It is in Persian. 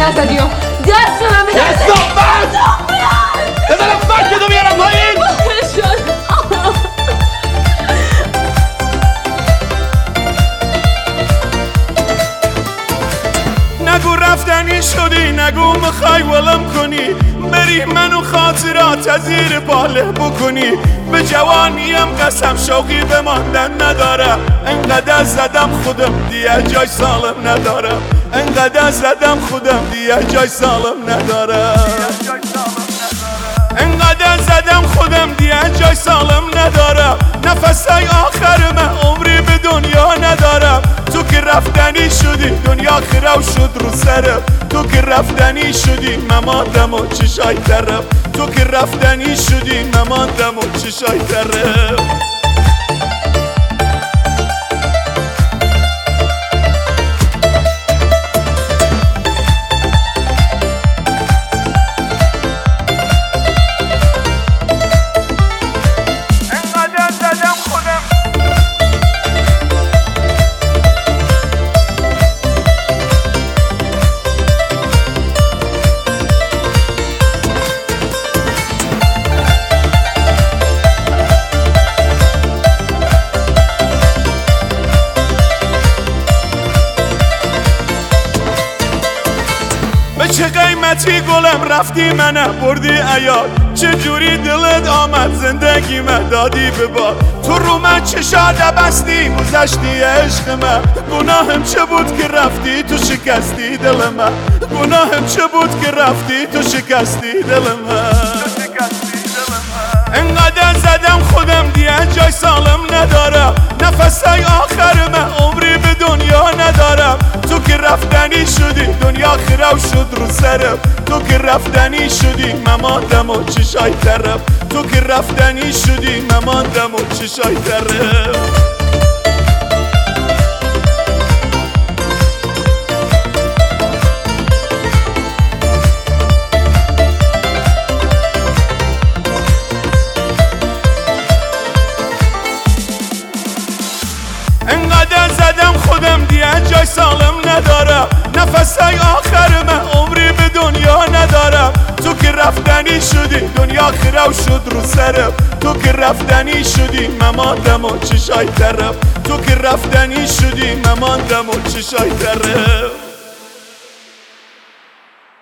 نزدیم دست من به بزنم فکتو بیارم پایین. نگو رفتنی شدی، نگو میخوای ولم کنی، بری منو خاطرات از زیر باله بکنی. به جوانیم قسم شوقی به ماندن ندارم، انقدر زدم خودم دیگه جای سالم ندارم، انقدر زدم خودم دیگه جای سالم ندارم، انقدر زدم خودم دیگه جای سالم ندارم. نفسای آخر من عمری به دنیا ندارم. تو که رفتنی شدی دنیا خراب شد رو سرم، تو که رفتنی شدی مماندم و چشای ترم، تو که رفتنی شدی مماندم و چشای ترم. به چه قیمتی گلم رفتی منم بردی عیاد، چه جوری دلت آمد زندگی من دادی به باد. تو رو من چشاده بستی گذشتی عشق من، گناهم چه بود که رفتی تو شکستی دل من، گناهم چه بود که رفتی تو شکستی دل من. انقدر زدم خودم دیگه جای سالم ندارم، نفسای آخر من عمری به دنیا ندارم. تو که رفتنی شدی دنیا خراب شد رو سرم، تو که رفتنی شدی مماندم و چشای ترم، تو که رفتنی شدی مماندم و چشای ترم. انقدر زدم خودم دیگه جای سالم ندارم، نفسای آخر من عمری به دنیا ندارم. تو که رفتنی شدی دنیا خراب شد رو سرم، تو که رفتنی شدی مماندم و چشای ترم، تو که رفتنی شدی مماندم و چشای ترم.